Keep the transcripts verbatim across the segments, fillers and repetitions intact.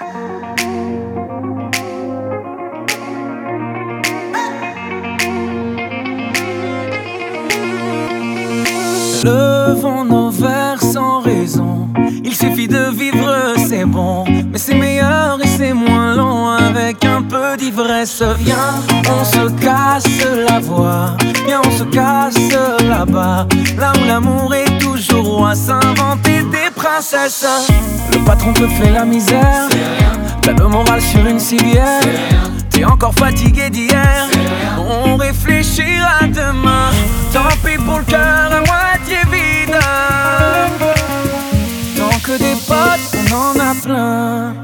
Levons nos verres sans raison. Il suffit de vivre, c'est bon. Mais c'est meilleur et c'est moins long avec un peu d'ivresse. Viens, on se casse la voix. Viens, on se casse là-bas. Là où l'amour est toujours roi. S'inventer des princesses. Le patron te fait la misère. T'as le moral sur une civière. T'es encore fatigué d'hier. On réfléchira demain. Tant pis pour le cœur à moitié vide. Tant que des potes, on en a plein.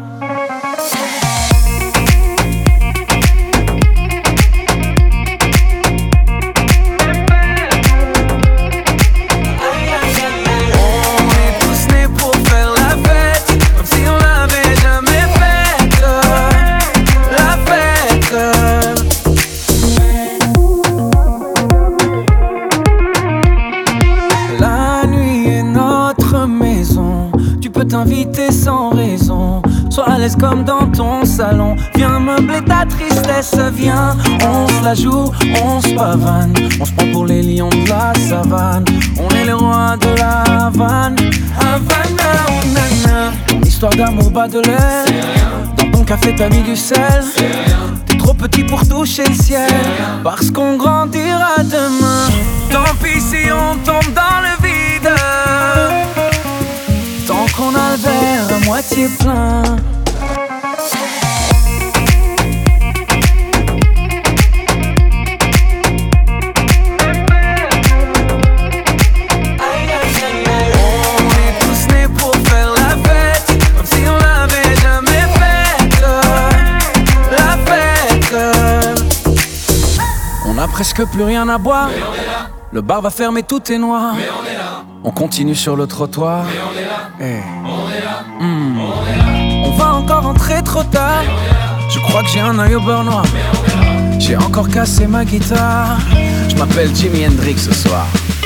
T'inviter sans raison, sois à l'aise comme dans ton salon. Viens meubler ta tristesse, viens, on se la joue, on se pavane. On se prend pour les lions de la savane. On est les rois de la Havane. Havana, oh nana. Ton histoire d'amour bat de l'air. Dans ton café t'as mis du sel. T'es trop petit pour toucher le ciel. Parce qu'on grandira demain. Tant pis si on tombe dans le vide. Tant qu'on a le verre à moitié plein. On est tous nés pour faire la fête, comme si on l'avait jamais faite. La fête. On a presque plus rien à boire. Le bar va fermer, tout est noir. Mais on est là. On continue sur le trottoir. Mais on est là. Hey. On est là. Mm. On est là. On va encore rentrer trop tard. Mais on est là. Je crois que j'ai un œil au beurre noir. Mais on est là. J'ai encore cassé ma guitare. Je m'appelle Jimi Hendrix ce soir.